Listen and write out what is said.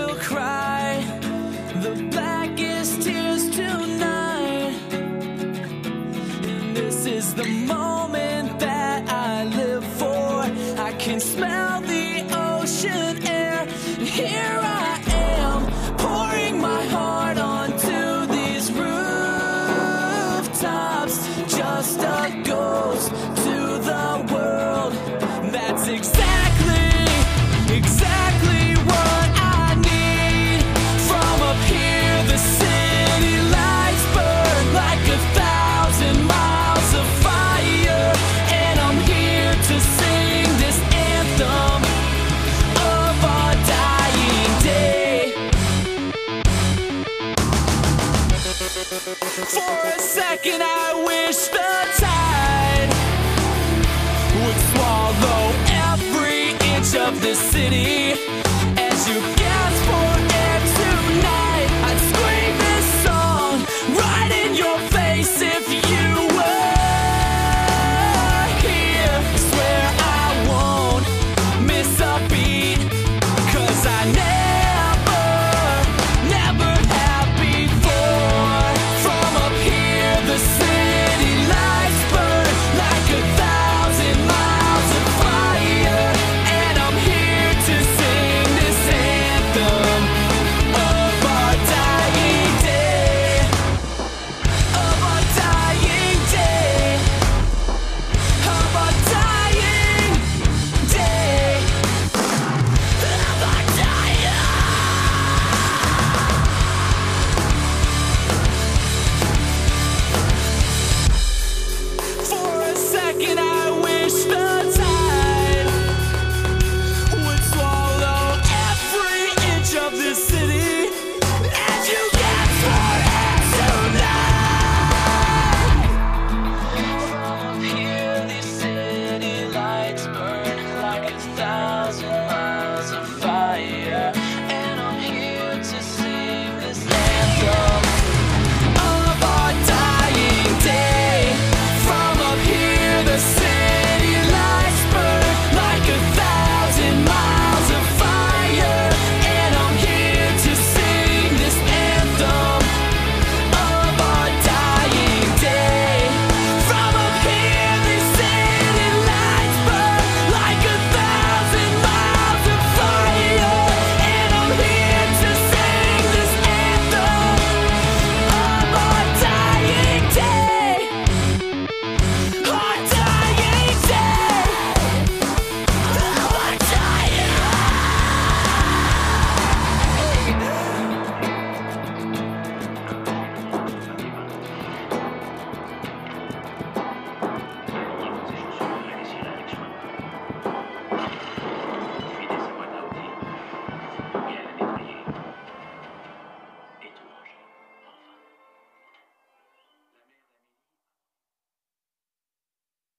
will cry the blackest tears tonight. And this is the moment that I live for. I can smell the ocean air. Here I am, pouring my heart onto these rooftops. Just a ghost to the world. That's exactly what I need. From up here, the city lights burn like 1,000 miles of fire. And I'm here to sing this anthem of our dying day. For a second I wish the tide would swallow every inch of this city.